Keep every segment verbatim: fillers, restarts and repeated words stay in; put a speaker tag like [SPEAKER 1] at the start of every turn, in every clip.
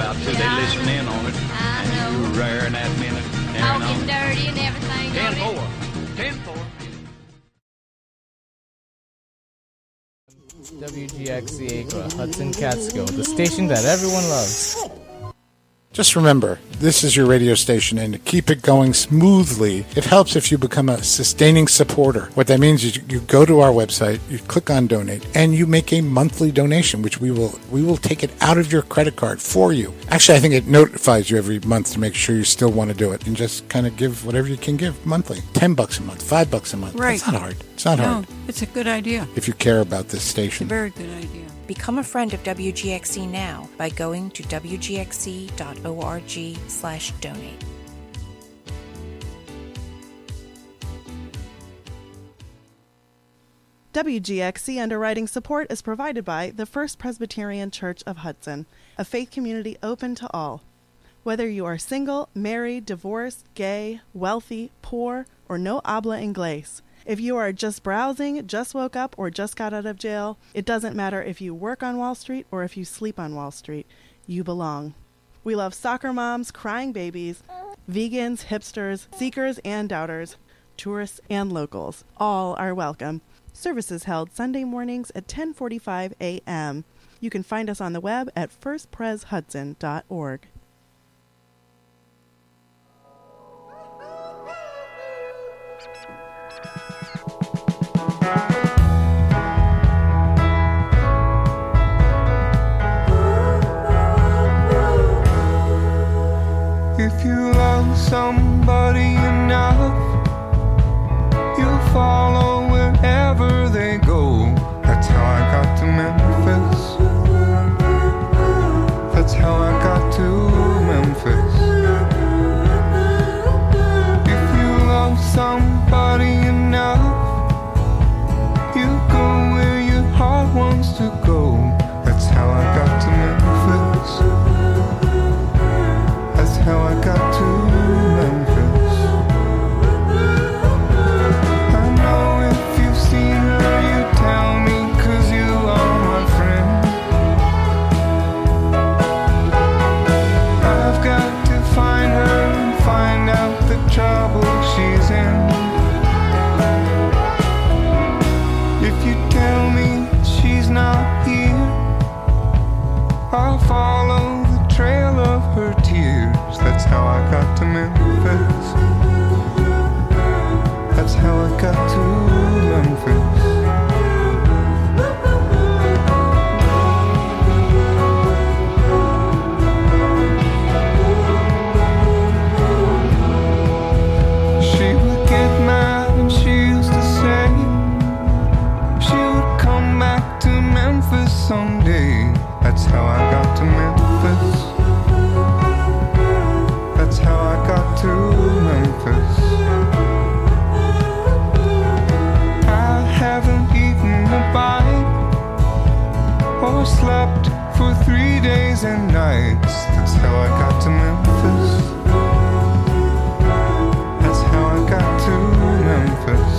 [SPEAKER 1] about to. They listen in on it.
[SPEAKER 2] I know.
[SPEAKER 1] And you raring that minute.
[SPEAKER 2] Talking dirty and everything.
[SPEAKER 1] ten
[SPEAKER 2] don't it?
[SPEAKER 1] four. ten four.
[SPEAKER 3] W G X C Acra, Hudson Catskill, the station that everyone loves.
[SPEAKER 4] Just remember, this is your radio station, and to keep it going smoothly, it helps if you become a sustaining supporter. What that means is you, you go to our website, you click on donate, and you make a monthly donation, which we will we will take it out of your credit card for you. Actually, I think it notifies you every month to make sure you still want to do it, and just kind of give whatever you can give monthly. Ten bucks a month, five bucks a month.
[SPEAKER 5] Right.
[SPEAKER 4] It's not hard. It's not
[SPEAKER 5] no,
[SPEAKER 4] hard.
[SPEAKER 5] It's a good idea.
[SPEAKER 4] If you care about this
[SPEAKER 5] It's a
[SPEAKER 4] station.
[SPEAKER 5] very good idea.
[SPEAKER 6] Become a friend of W G X C now by going to w g x c dot org slash donate.
[SPEAKER 7] W G X C underwriting support is provided by the First Presbyterian Church of Hudson, a faith community open to all. Whether you are single, married, divorced, gay, wealthy, poor, or no habla inglés, if you are just browsing, just woke up, or just got out of jail, it doesn't matter if you work on Wall Street or if you sleep on Wall Street. You belong. We love soccer moms, crying babies, vegans, hipsters, seekers and doubters, tourists and locals. All are welcome. Services held Sunday mornings at ten forty-five a.m. You can find us on the web at first pres hudson dot org.
[SPEAKER 8] If you love somebody enough, you'll follow wherever they go. That's how I got to Memphis. That's how I got to Memphis. If you love somebody enough, you go where your heart wants to go. That's how I got to Memphis. That's how I got to Memphis. I know if you've seen her, you tell me, 'cause you are my friend. I've got to find her and find out the trouble she's in. If you tell me she's not here, I'll follow the trail of her tears. That's how I got to Memphis. That's how I got to Memphis. She would get mad and she used to say she would come back to Memphis someday. That's how I got to Memphis. That's how I got to Memphis. I haven't eaten a bite or slept for three days and nights. That's how I got to Memphis. That's how I got to Memphis.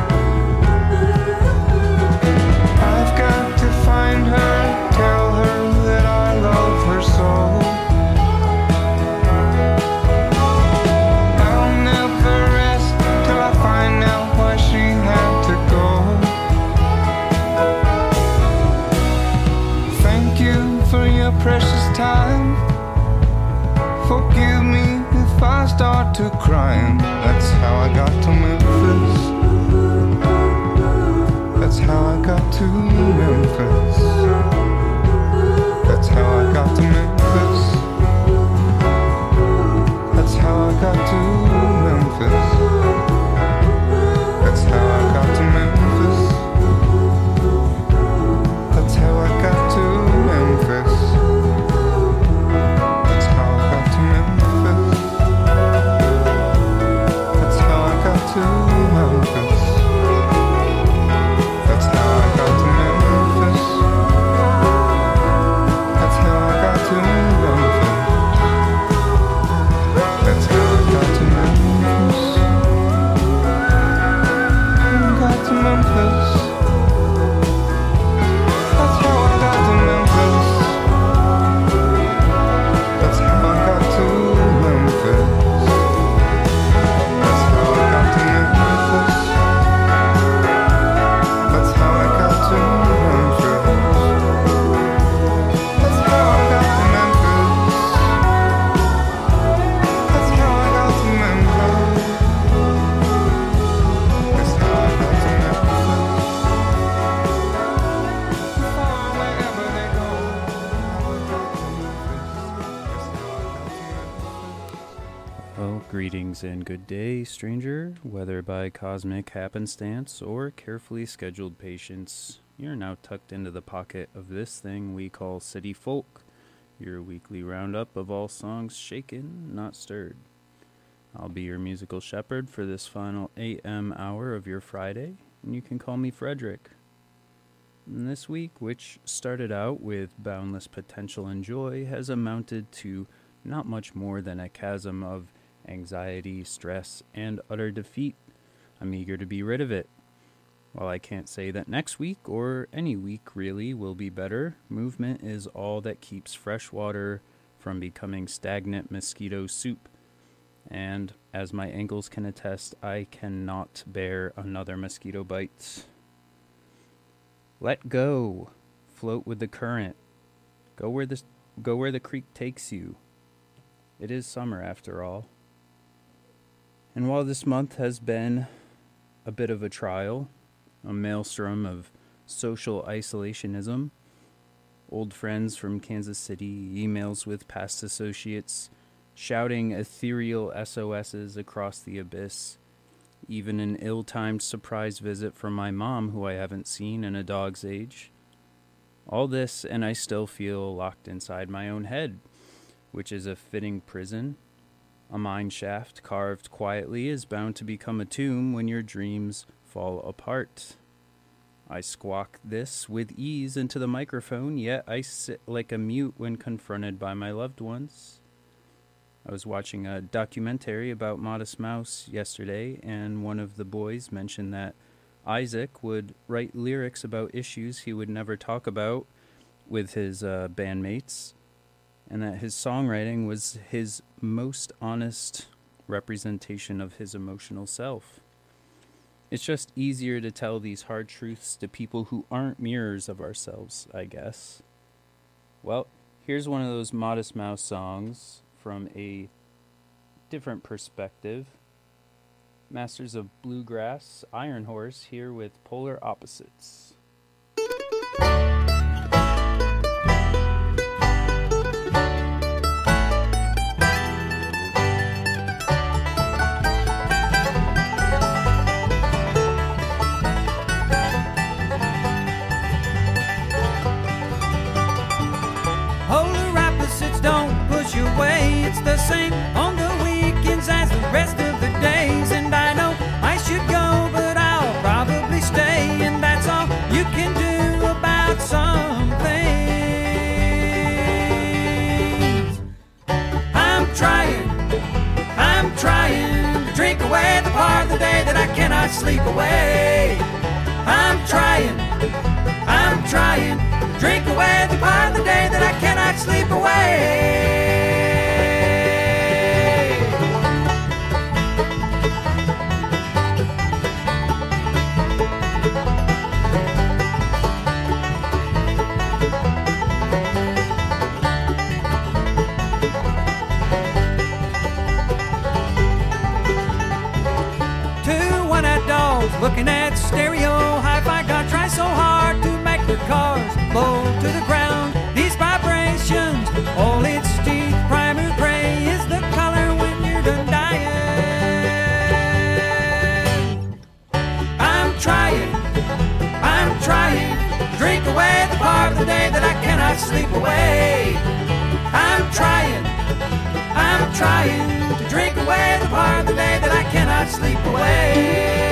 [SPEAKER 8] I've got to find her, tell her that I love her so. I'll never rest till I find out why she had to go. Thank you for your precious time. Forgive me if I start to crying. That's how I got to Memphis. That's how I got to Memphis. That's how I got to Memphis. That's how I got to Memphis. That's how I got to Memphis. That's how I got to Memphis. That's how I got to Memphis. That's how I got to Memphis. That's how I got to Memphis. That's how I got to
[SPEAKER 5] Well, greetings and good day, stranger. Whether by cosmic happenstance or carefully scheduled patience, you're now tucked into the pocket of this thing we call City Folk, your weekly roundup of all songs shaken, not stirred. I'll be your musical shepherd for this final A M hour of your Friday, and you can call me Frederick. And this week, which started out with boundless potential and joy, has amounted to not much more than a chasm of anxiety, stress, and utter defeat. I'm eager to be rid of it. While I can't say that next week, or any week really, will be better, movement is all that keeps fresh water from becoming stagnant mosquito soup. And, as my ankles can attest, I cannot bear another mosquito bite. Let go. Float with the current. Go where the, go where the creek takes you. It is summer, after all. And while this month has been a bit of a trial, a maelstrom of social isolationism, old friends from Kansas City, emails with past associates, shouting ethereal S O S's across the abyss, even an ill-timed surprise visit from my mom who I haven't seen in a dog's age. All this, and I still feel locked inside my own head, which is a fitting prison. A mine shaft carved quietly is bound to become a tomb when your dreams fall apart. I squawk this with ease into the microphone, yet I sit like a mute when confronted by my loved ones. I was watching a documentary about Modest Mouse yesterday, and one of the boys mentioned that Isaac would write lyrics about issues he would never talk about with his uh, bandmates, and that his songwriting was his most honest representation of his emotional self. It's just easier to tell these hard truths to people who aren't mirrors of ourselves, I guess. Well, here's one of those Modest Mouse songs from a different perspective. Masters of Bluegrass, Iron Horse, here with Polar Opposites.
[SPEAKER 9] It's the same on the weekends as the rest of the days, and I know I should go, but I'll probably stay, and that's all you can do about some things. I'm trying, I'm trying to drink away the part of the day that I cannot sleep away. I'm trying, I'm trying to drink away the part of the day that I cannot sleep away. Looking at stereo, hi-fi, God try so hard to make their cars low to the ground. These vibrations, all its teeth, primer gray is the color when you're done dying. I'm trying, I'm trying to drink away the part of the day that I cannot sleep away. I'm trying, I'm trying to drink away the part of the day that I cannot sleep away.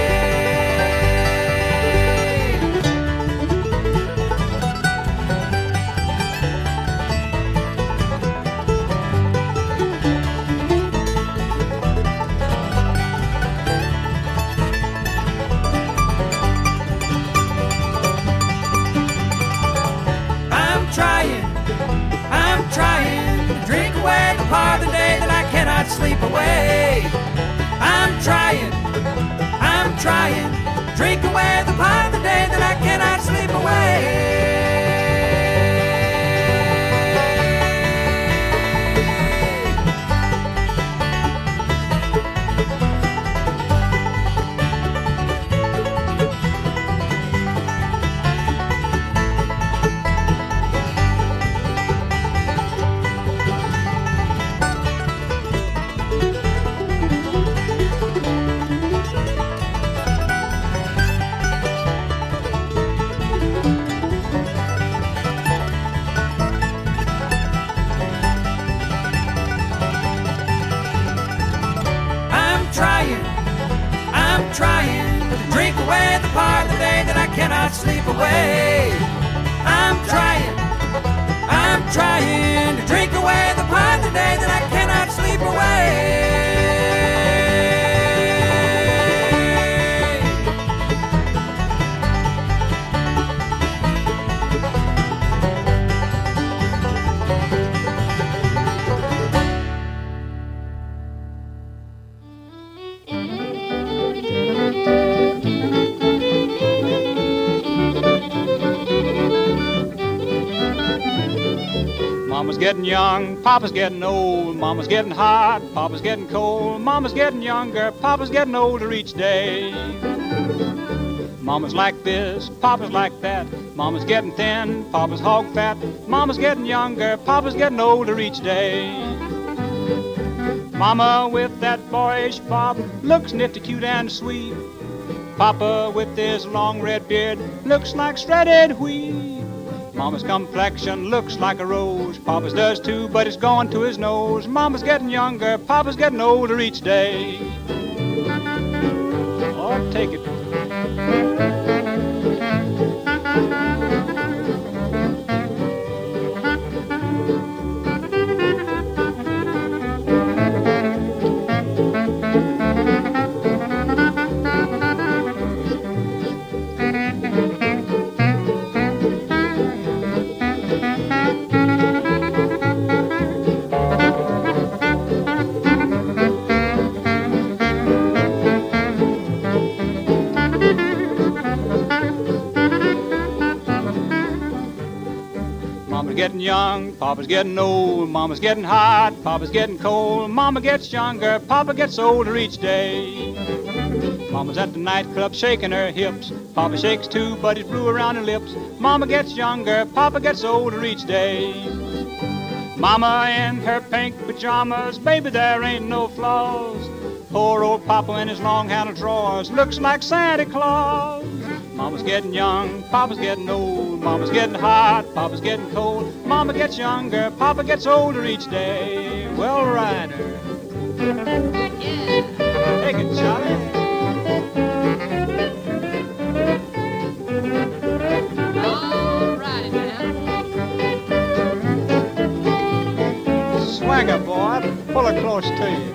[SPEAKER 9] Part of the day that I cannot sleep away. I'm trying, I'm trying to drink away the part of the day that I cannot sleep away. cannot sleep away. I'm trying, I'm trying to drink away the part of the day that I cannot sleep away.
[SPEAKER 1] Mama's getting young, Papa's getting old. Mama's getting hot, Papa's getting cold. Mama's getting younger, Papa's getting older each day. Mama's like this, Papa's like that. Mama's getting thin, Papa's hog fat. Mama's getting younger, Papa's getting older each day. Mama with that boyish bob looks nifty, cute, and sweet. Papa with his long red beard looks like shredded wheat. Mama's complexion looks like a rose. Papa's does too, but it's going to his nose. Mama's getting younger, Papa's getting older each day. Oh, take it. Getting young, Papa's getting old. Mama's getting hot, Papa's getting cold. Mama gets younger, Papa gets older each day. Mama's at the nightclub shaking her hips. Papa shakes too, but he's blue around her lips. Mama gets younger, Papa gets older each day. Mama in her pink pajamas, baby, there ain't no flaws. Poor old Papa in his long-handled drawers looks like Santa Claus. Mama's getting young, Papa's getting old. Mama's getting hot, Papa's getting cold. Mama gets younger, Papa gets older each day. Well, Ryder. Yeah. Take it, Charlie.
[SPEAKER 2] All righty, man.
[SPEAKER 1] Swing her, boy. Pull her close to you.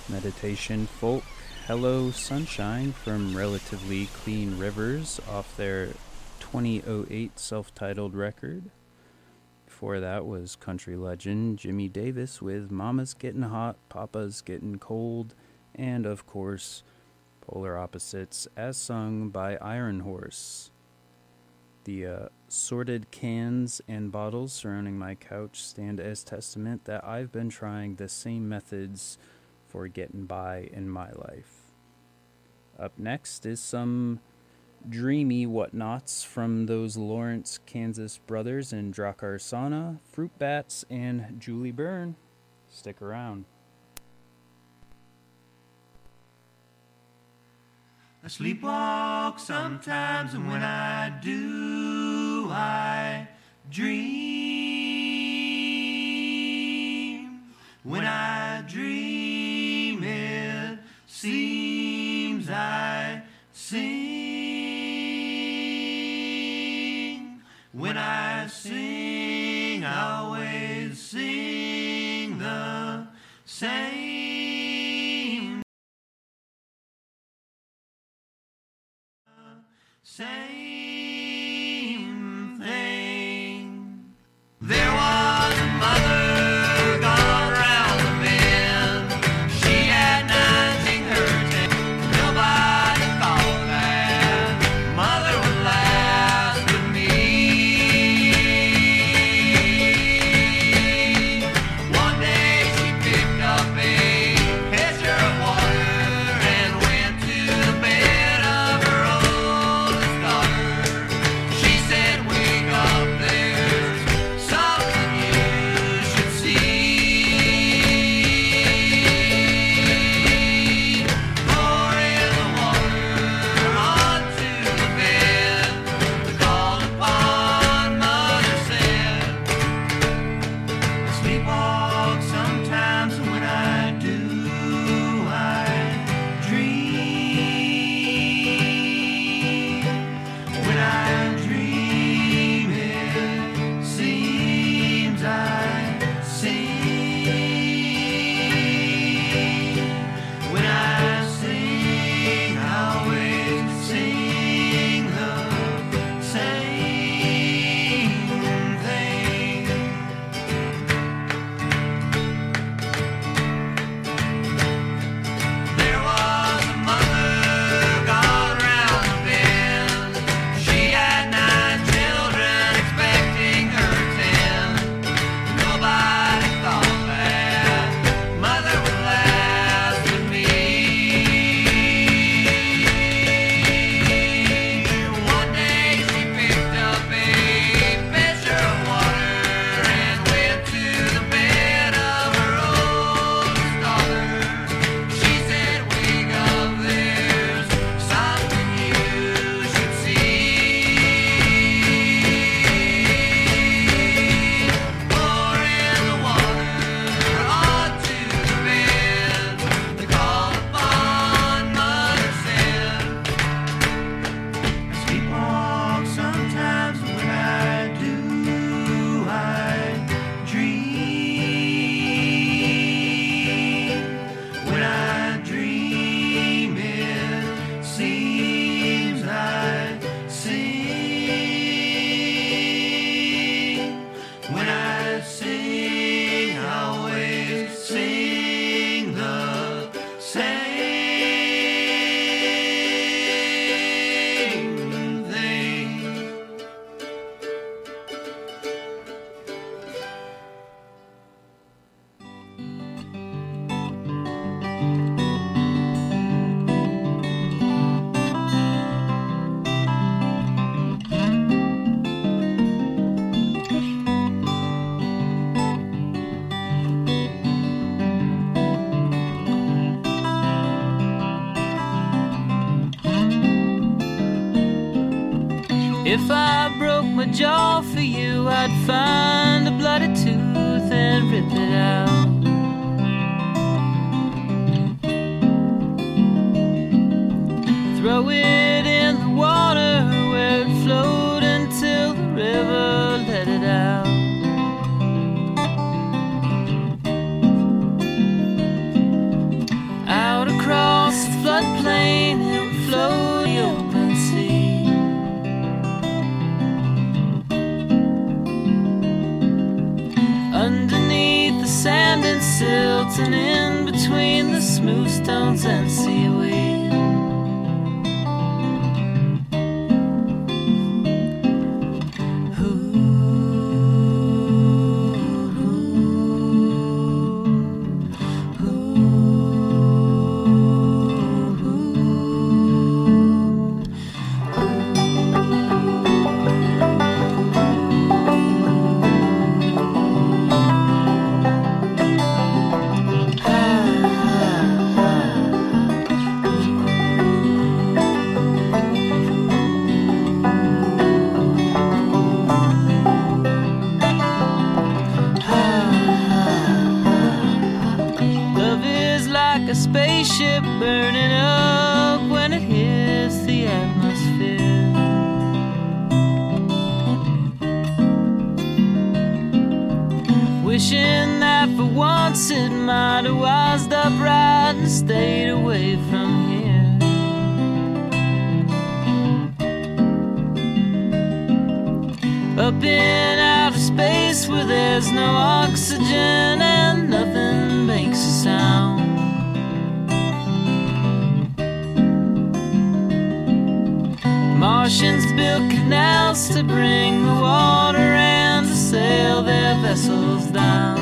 [SPEAKER 5] Meditation Folk, Hello Sunshine from Relatively Clean Rivers off their twenty oh eight self-titled record. Before that was country legend Jimmy Davis with Mama's Getting Hot, Papa's Getting Cold, and of course Polar Opposites as sung by Iron Horse. The uh, sorted cans and bottles surrounding my couch stand as testament that I've been trying the same methods for getting by in my life. Up next is some dreamy whatnots from those Lawrence, Kansas brothers in Drakarsana, Fruit Bats, and Julie Byrne. Stick around.
[SPEAKER 9] I sleepwalk sometimes, and when I do, I dream. When I dream, it seems I sing. When I sing, I always sing the same. Same thing. There was a mother gone round the bend. She had nothing her ten. Nobody thought that mother would last with me. One day she picked up a pitcher of water and went to the bed of her oldest daughter. She said, wake up, there's something you should see. Pouring the water onto the bed, the call upon mother said, I sleepwalk sometimes, and when I do, I dream. When I dream, it seems I sing. When I sing, I always sing the same thing. There was a mother gone round the bend. She had nine children, expecting her ten. Nobody thought that mother would last with me. One day she picked up a pitcher of water and went to the bed of her oldest daughter. She said, wake up, there's something you should see. Pouring the water onto the bed, the call upon mother said, I sleepwalk sometimes, and when I do, I dream. When I dream, it seems I sing. When I sing, I always sing the same thing.
[SPEAKER 10] If I broke my jaw for you, I'd find a bloody tooth and rip it out. Throw it in the water where it flowed until the river let it out. silting in between the smooth stones and seaweed. A spaceship burning up when it hits the atmosphere. Wishing that for once it might have wised up right and stayed away from here. Up in outer space where there's no oxygen and nothing makes a sound. Martians built canals to bring the water and to sail their vessels down.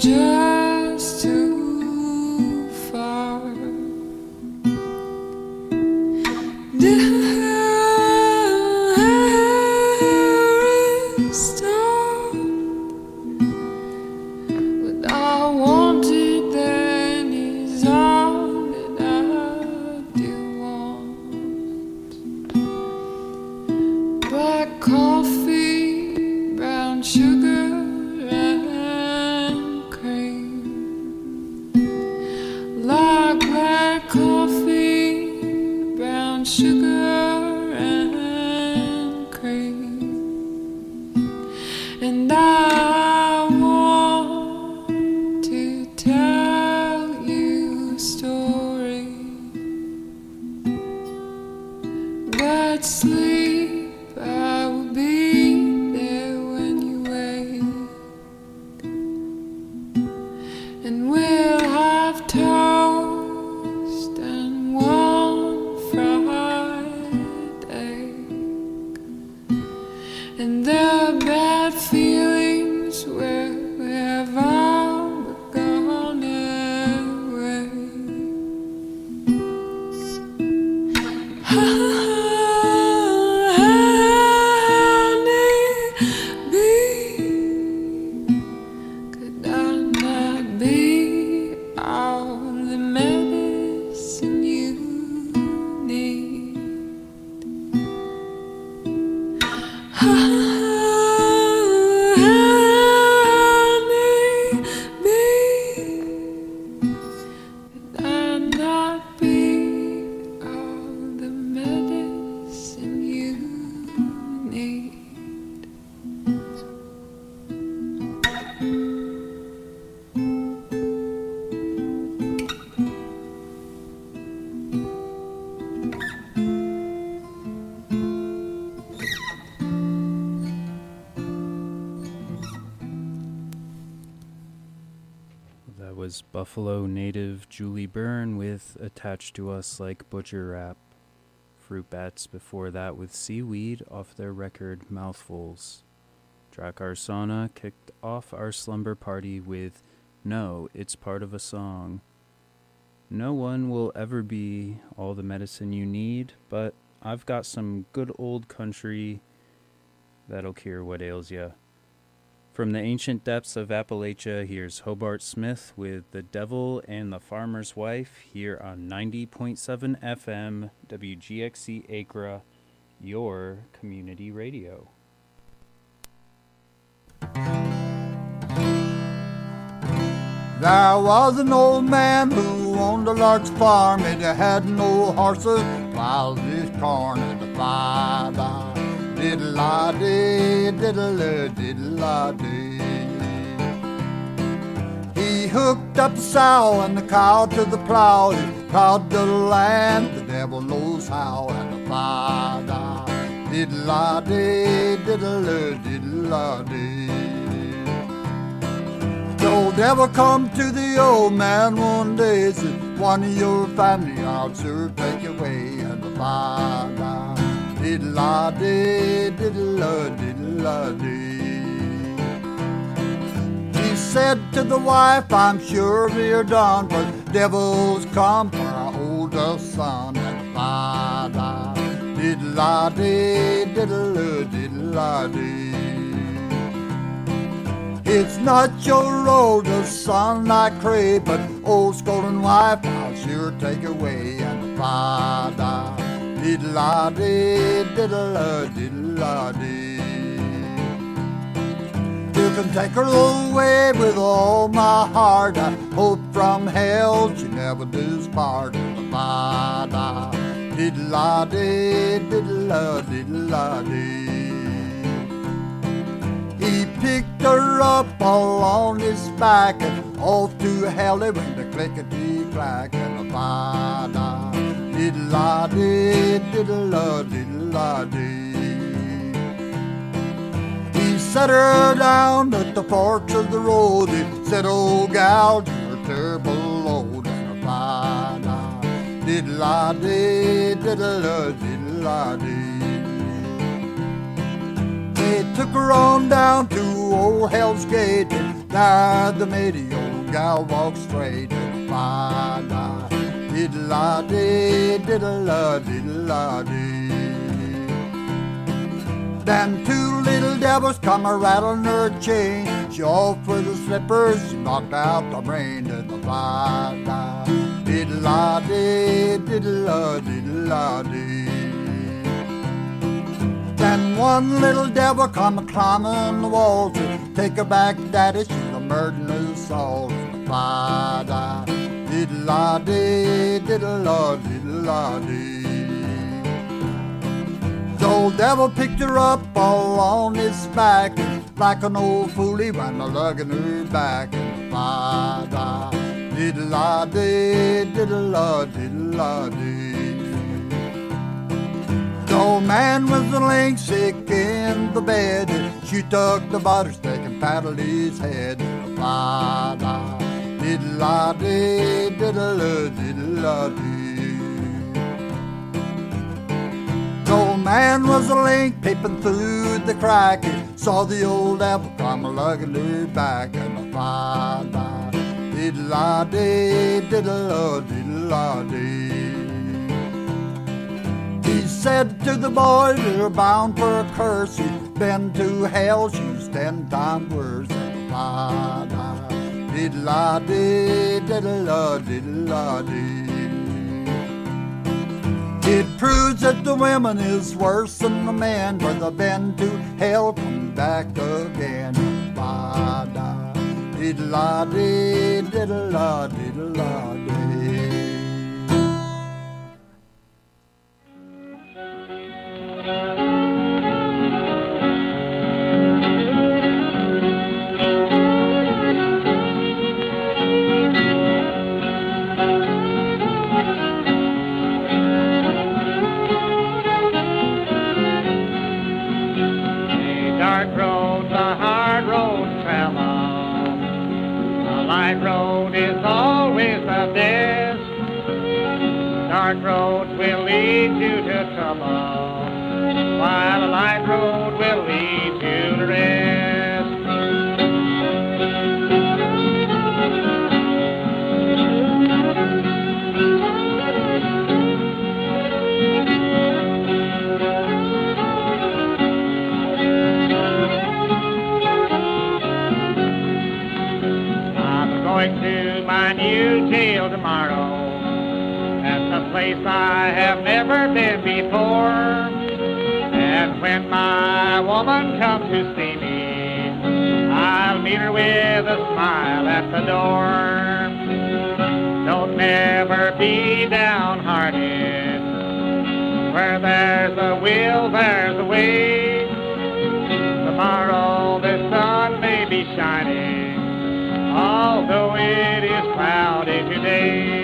[SPEAKER 11] Just too far. coffee, brown sugar and cream. Like black coffee, brown sugar and cream. And I want to tell you a story, but sleep, I will be there when you wake, and we'll have toast and one fried egg, and the bad feelings will have all gone away. Could I not be all the medicine you need? Honey, be. Could I not be all the medicine you need?
[SPEAKER 5] That was Buffalo native Julie Byrne with Attached to Us Like Butcher Rap. Fruit Bats before that with Seaweed off their record Mouthfuls. Drakkar Sauna kicked off our slumber party with No, It's Part of a Song. No one will ever be all the medicine you need, but I've got some good old country that'll cure what ails ya. From the ancient depths of Appalachia, here's Hobart Smith with The Devil and the Farmer's Wife here on ninety point seven F M W G X C Acra, your community radio.
[SPEAKER 12] There was an old man who owned a large farm, and he had no horses, plowed his corn in the fire. Diddle-a-dee, diddle-a-diddle-a-dee. He hooked up the sow and the cow to the plow. He plowed the land, the devil knows how, and the fire. Diddle-a-dee, diddle-a-diddle-a-dee. The old devil come to the old man one day, said, one of your family I'll sure take away, and the fire. Diddle-a-dee, diddle-a-diddle-a-dee. He said to the wife, I'm sure we're done, for the devil's come for our oldest son, and the father. Diddle-a-dee, diddle-a-diddle-a-dee. It's not your oldest son I crave, but old scolding wife I'll sure take away, and the father. Diddle-a-dee, diddle-a-diddle-a-dee. You can take her away with all my heart. I hope from hell she never does part of the father. Diddle-a-dee, diddle-a-diddle-a-dee. He picked her up all on his back, and off to hell he went, a clickety-clack, and the father. Diddle-a-dee, diddle-a-diddle-a-dee. He set her down at the forks of the road. He said, oh gal, you're a terrible load, and a fine. Diddle-a-dee, diddle-a-diddle-a-dee. They took her on down to old Hell's Gate, and there the matey old gal walked straight, and a fine. Diddle-a-dee, diddle-a-diddle-a-dee. Then two little devils come a-rattling her chain. She off with the slippers, she knocked out the brain to the fire. Diddle-a-dee, diddle-a-diddle-a-dee. Then one little devil come climbing the wall to take her back, daddy. She's a murdering us all. Fa-da, diddle-la-dee, diddle-la, diddle-la-dee. The old devil picked her up all on his back, like an old fool he ran lugging her back. Fa-da, diddle-la-dee, diddle-la, diddle-la-dee. The old man was a link sick in the bed. She took the butter stick and paddled his head. La-da, diddle-la-dee, diddle-la, diddle-la-dee. The old man was a link peeping through the crack. He saw the old apple come lugging her back. And la-da, diddle-la-dee, diddle-la, diddle-la-dee. He said to the boys who were bound for a curse, he'd been to hell, she was ten times worse. La-da, diddle-la-dee, diddle-la, diddle-la-dee. It proves that the women is worse than the men, for they've been to hell, come back again. La-da, diddle-la-dee, diddle-la, diddle-la-dee.
[SPEAKER 13] Dark roads will lead you to trouble, while a light road will lead you to rest. I'm going to my new jail tomorrow, a place I have never been before. And when my woman comes to see me, I'll meet her with a smile at the door. Don't never be downhearted. Where there's a will, there's a way. Tomorrow the sun may be shining, although it is cloudy today.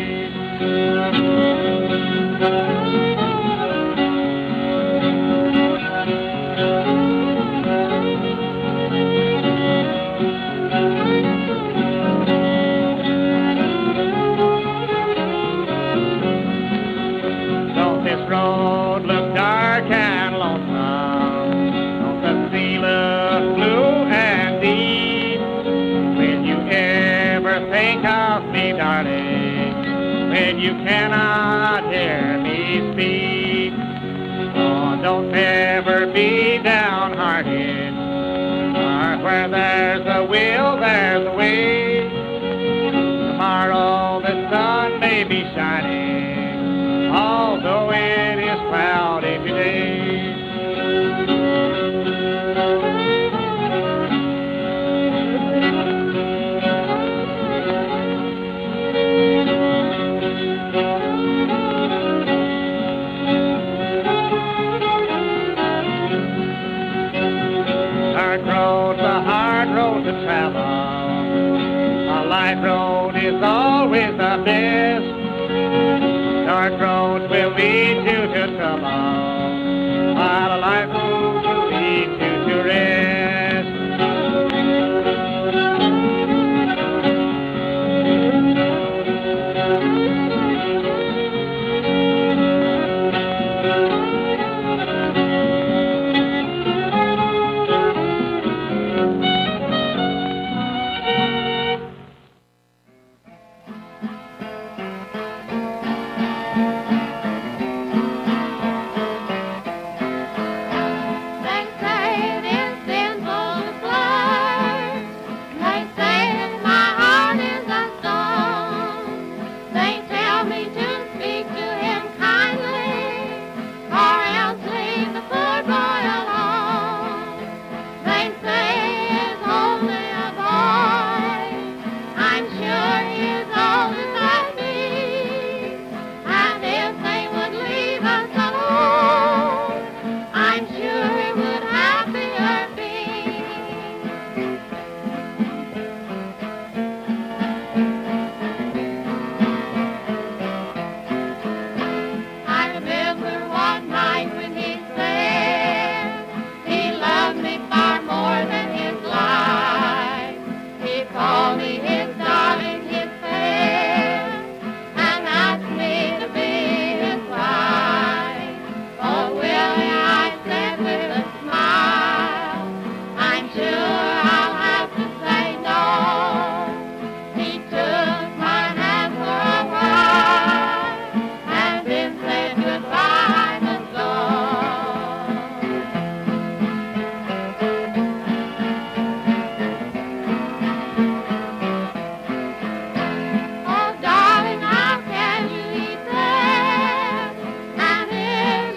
[SPEAKER 13] Don't this road look dark and lonesome? Don't the sea look blue and deep? Will you ever think of me, darling, when you cannot hear me speak? Oh, don't ever be downhearted, for where there's a will, there's a way. Tomorrow the sun may be shining, although it is cloudy today. To travel, a light road is always the best. Dark roads will lead you to trouble, while a light road will lead you to rest.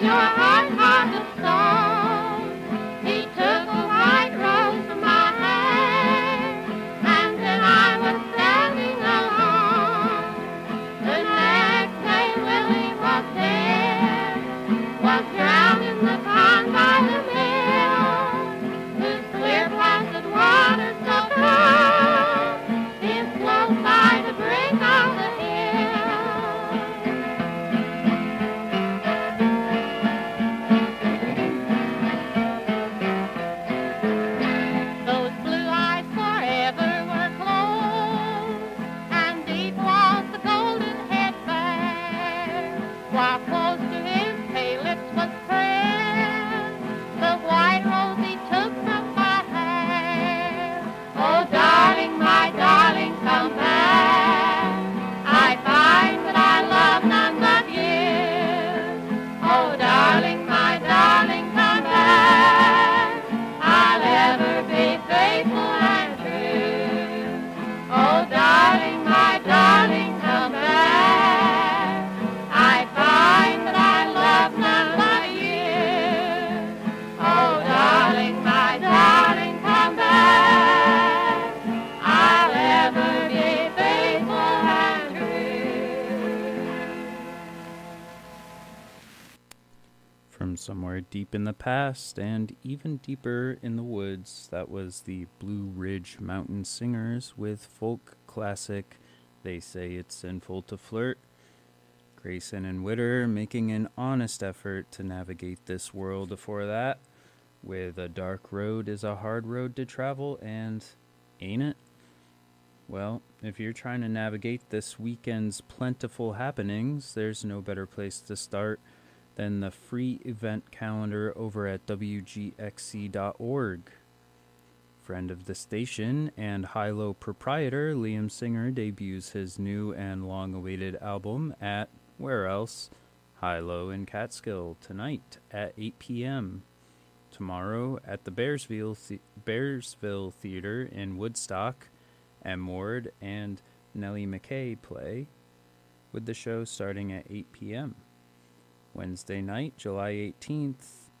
[SPEAKER 14] your heart, heart of stone. He took a white rose from my hand, and then I was standing alone. The next day Willie was dead, was drowned in the pond by the mill, whose clear placid waters so calm, it flows by the brink of the hill. Those blue eyes forever were closed, and deep was the golden head bare, while close to his pale lips was pressed the white rose he took from my hair. Oh, darling, my darling, come back. I find that I love none but you. Oh, darling, my darling, come back. I'll ever be faithful and true. Oh, darling, my darling, come back. I find that I love none but you. Oh, darling, my darling, come back. I'll ever be faithful and true.
[SPEAKER 5] From somewhere deep in the past and even deeper in the woods, that was the Blue Ridge Mountain Singers with folk classic They Say It's Sinful to Flirt. Grayson and Witter making an honest effort to navigate this world before that, with a dark road is a hard road to travel, and ain't it? Well, if you're trying to navigate this weekend's plentiful happenings, there's no better place to start than the free event calendar over at W G X C dot org. Friend of the station and high-low proprietor Liam Singer debuts his new and long-awaited album at, where else, High-Low in Catskill tonight at eight p.m. Tomorrow at the Bearsville, the- Bearsville Theater in Woodstock, M. Ward and Nellie McKay play, with the show starting at eight p.m. Wednesday night, July eighteenth,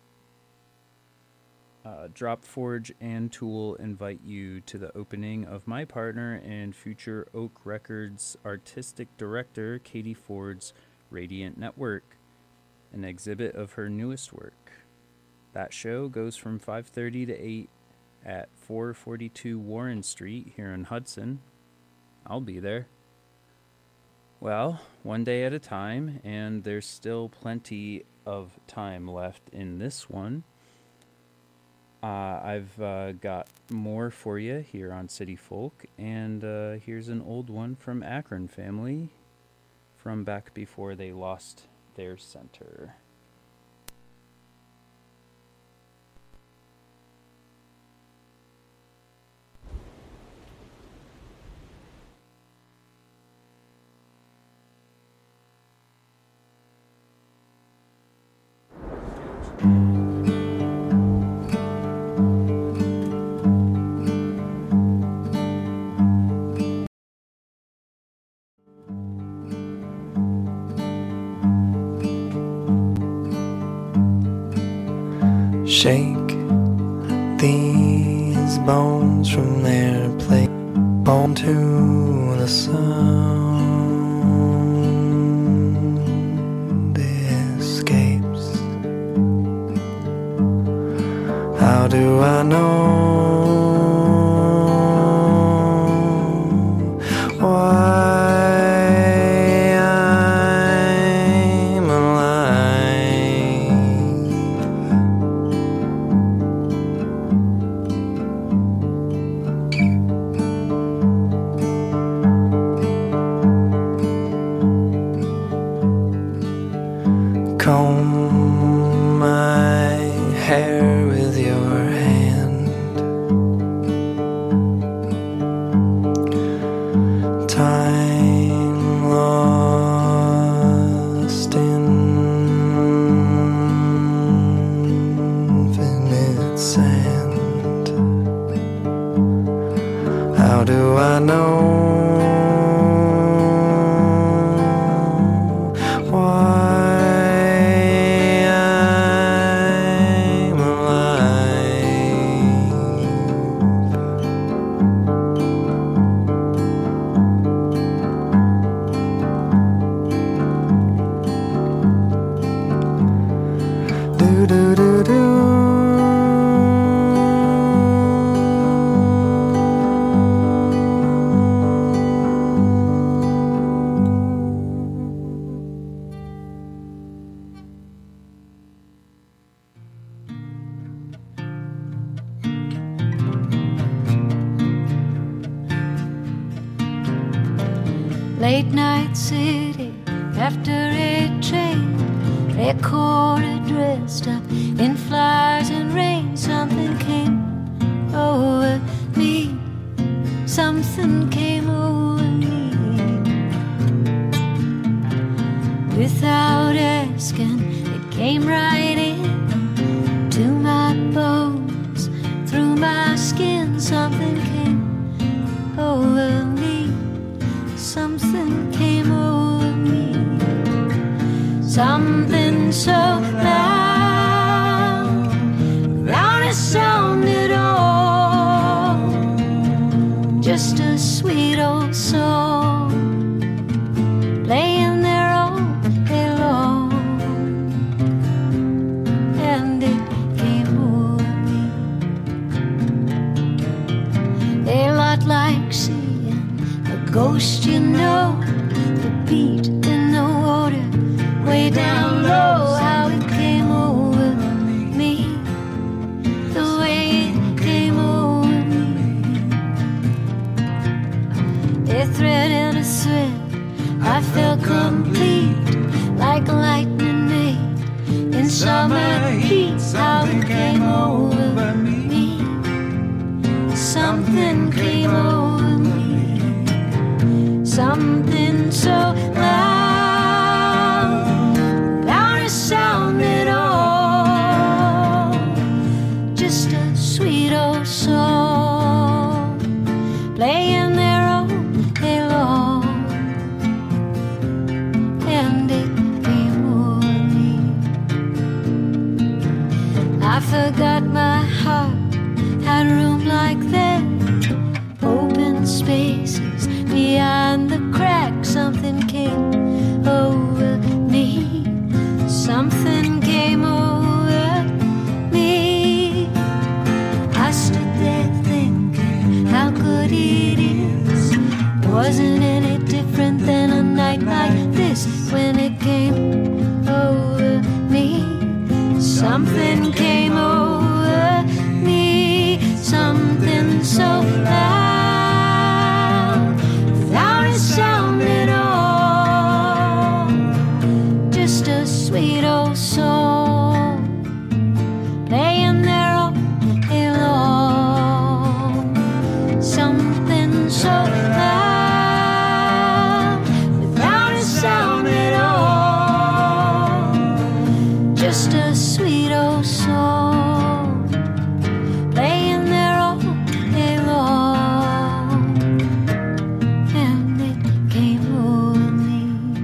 [SPEAKER 5] uh, Drop Forge and Tool invite you to the opening of my partner and future Oak Records artistic director Katie Ford's Radiant Network, an exhibit of her newest work. That show goes from five thirty to eight at four forty-two Warren Street here in Hudson. I'll be there. Well, one day at a time, and there's still plenty of time left in this one. Uh, I've uh, got more for you here on City Folk, and uh, here's an old one from Akron Family from back before they lost their center.
[SPEAKER 15] Shake these bones from their place, bone to the sound escapes. How do I know why I'm alive? Comb my hair with your hand. Time lost in infinite sand. How do I know why
[SPEAKER 16] late night city after a train. A quarter dressed up in flowers and rain. Something came over me. Something came over me. Without asking, it came right in to my bones, through my skin. Something came over me. Something came over me. Something so loud, loud as sound at all. Just a sweet old song, playing there all day long. And it came over me. A lot like seeing a ghost, you know. The beat in the water, way down low, how it came over me, the way it came over me. A thread and a thread, I felt complete, like lightning made in summer heat. How it came over me, something came over me, something so loud, sound at all. Just a sweet old song, playing there all day long. And it came over me. I forgot my heart had room like that, open spaces beyond the cracks. Something came over me. Something came over me. I stood there thinking how good it is. Wasn't any different than a night like this. When it came over me, something came over me. Something so loud, without a sound at all. Just a sweet old song, playing there all day long. Something so loud, without a sound at all. Just a sweet old song, playing there all day long. And it came over me.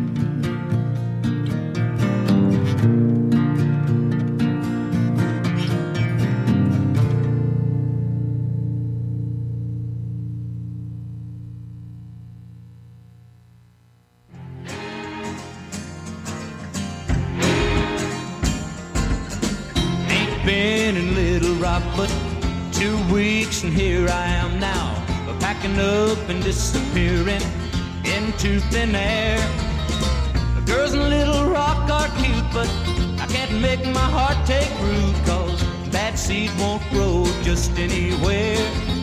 [SPEAKER 9] Been in Little Rock but two weeks and here I am now, packing up and disappearing into thin air. The girls in Little Rock are cute, but I can't make my heart take root, cause bad seed won't grow just anywhere.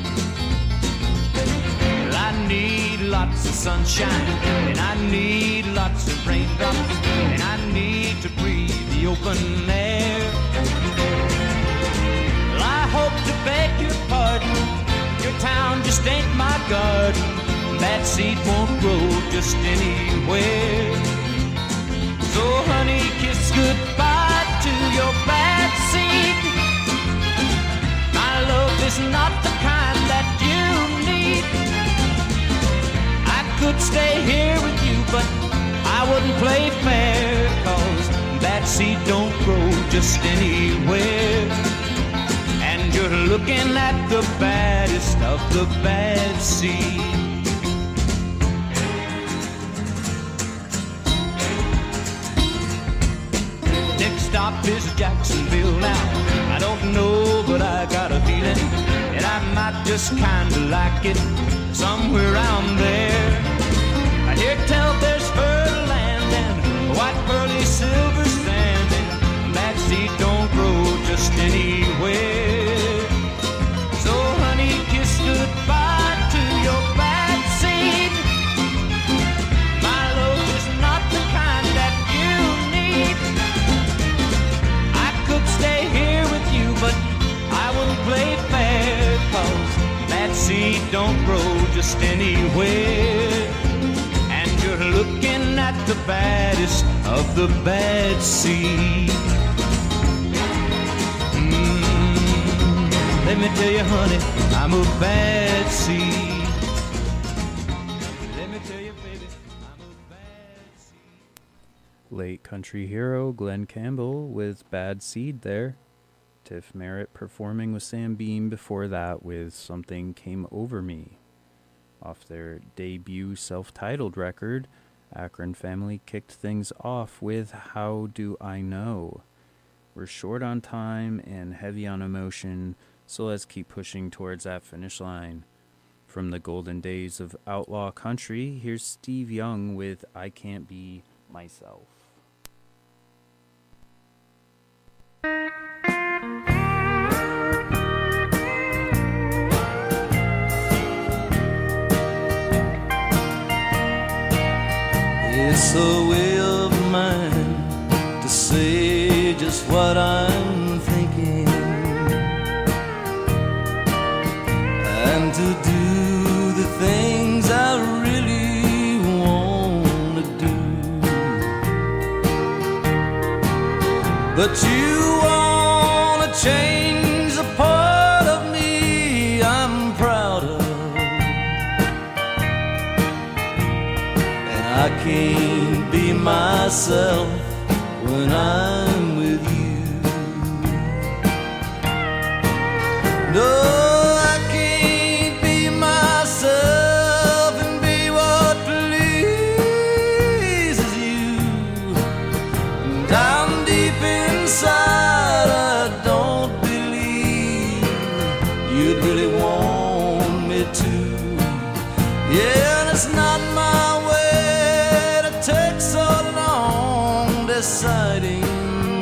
[SPEAKER 9] Well, I need lots of sunshine, and I need lots of raindrops, and I need to breathe the open air. I hope to beg your pardon, your town just ain't my garden. That seed won't grow just anywhere. So honey, kiss goodbye to your bad seed. My love is not the kind that you need. I could stay here with you, but I wouldn't play fair, cause that seed don't grow just anywhere. And you're looking at the baddest of the bad seed. Next stop is Jacksonville now. I don't know, but I got a feeling that I might just kinda like it somewhere around there. I hear tell there's fertile land and white pearly silver sand, and that seed don't grow just anywhere. So honey, kiss goodbye to your bad seed. don't grow just anywhere. And you're looking at the baddest of the bad seed. Mm, let me tell you, honey, I'm a bad seed. Let me tell you, baby, I'm a bad seed.
[SPEAKER 5] Late country hero Glenn Campbell with Bad Seed there. Tiff Merritt performing with Sam Beam before that with Something Came Over Me. Off their debut self-titled record, Akron Family kicked things off with How Do I Know? We're short on time and heavy on emotion, so let's keep pushing towards that finish line. From the golden days of outlaw country, here's Steve Young with I Can't Be Myself.
[SPEAKER 9] It's a way of mine to say just what I'm thinking, and to do the things I really want to do. But you want to change the part of me I'm proud of. I can't be myself when I'm with you. No, I can't be myself and be what pleases you. Down deep inside, I don't believe you'd really want me to. Yeah, and it's not my way take so long deciding,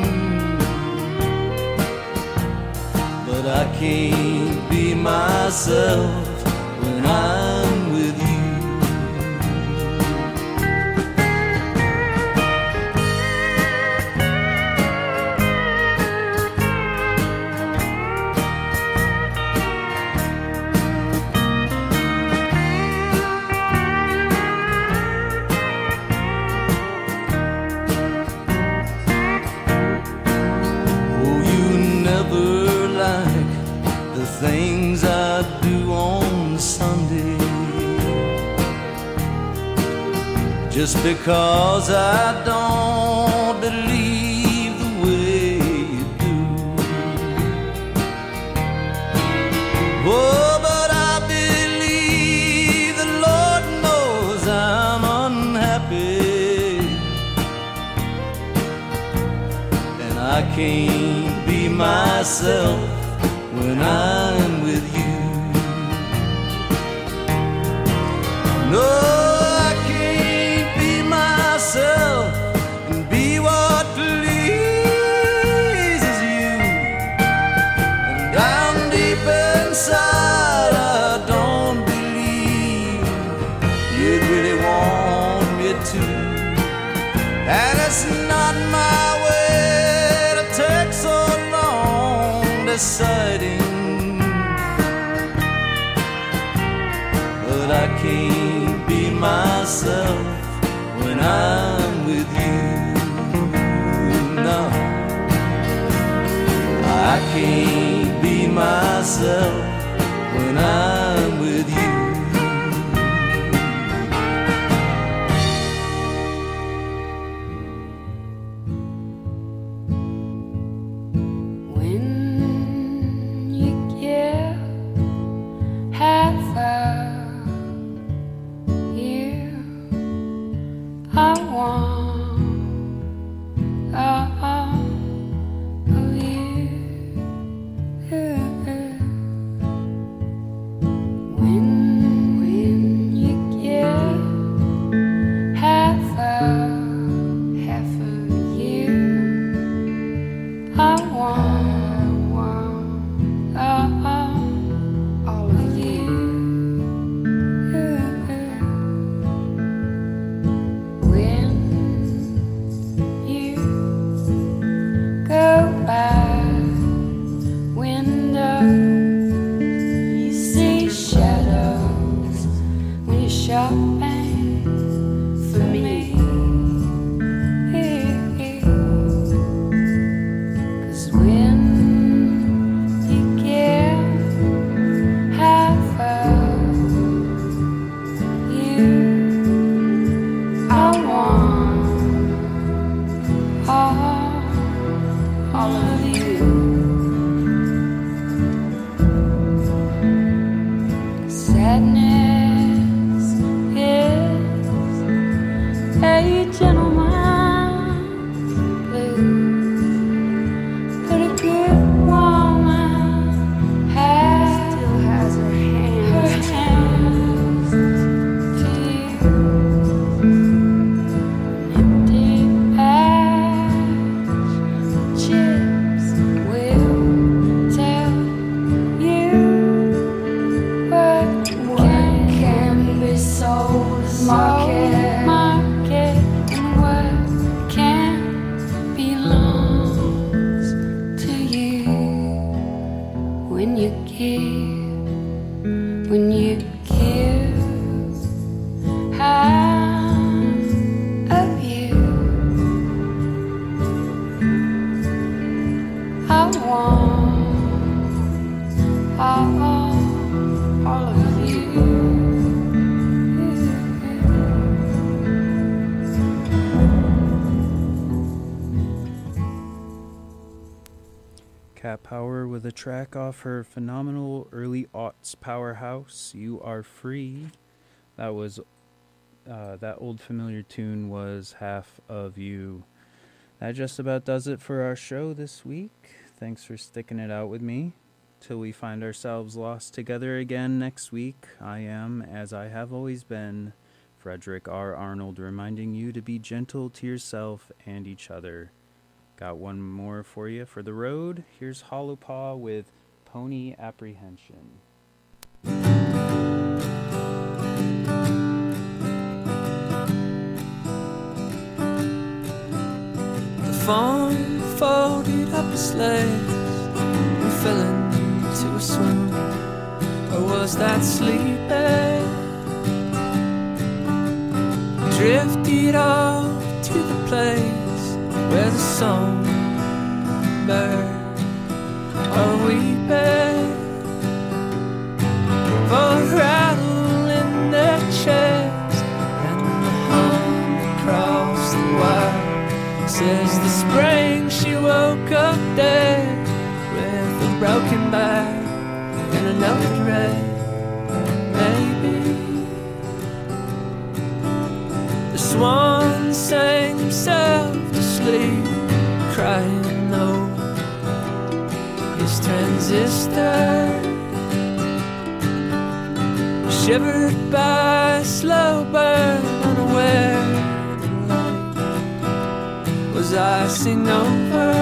[SPEAKER 9] but I can't be myself when I'm with you. Things I do on Sunday, just because I don't believe the way you do. Oh, but I believe the Lord knows I'm unhappy, and I can't be myself when I'm with you. No, I can't be myself and be what pleases you. And down deep inside, I don't believe you'd really want me to. And it's not my way to take so long deciding, but I can't be myself when I'm with you. No, I can't be myself when I'm with you.
[SPEAKER 11] Of you, all, all of you.
[SPEAKER 5] Cat Power with a track off her phenomenal early aughts powerhouse, You Are Free. That was, uh, that old familiar tune was Half of You. That just about does it for our show this week. Thanks for sticking it out with me. Till we find ourselves lost together again next week, I am, as I have always been, Frederick R. Arnold, reminding you to be gentle to yourself and each other. Got one more for you for the road. Here's Hollow Paw with Pony Apprehension.
[SPEAKER 9] The fawn folded up his legs and fell into a swoon. Or was that sleeping? Drifted off to the place where the songbirds are weeping for a rattle in their chest and the hum across the wire says the spring she woke up dead with a broken back and an open red. Maybe the swan sang himself to sleep, crying no. His transistor shivered by a slow burn, unaware that light was icing over.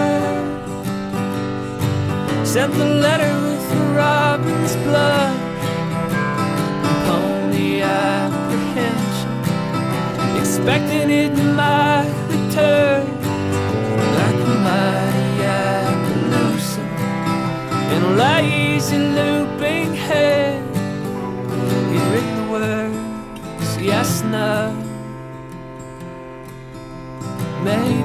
[SPEAKER 9] Sent the letter with the robin's blush and pony apprehension, expecting it might return like a mighty Appaloosa in a lazy looping head. He'd written the words yes, no, maybe.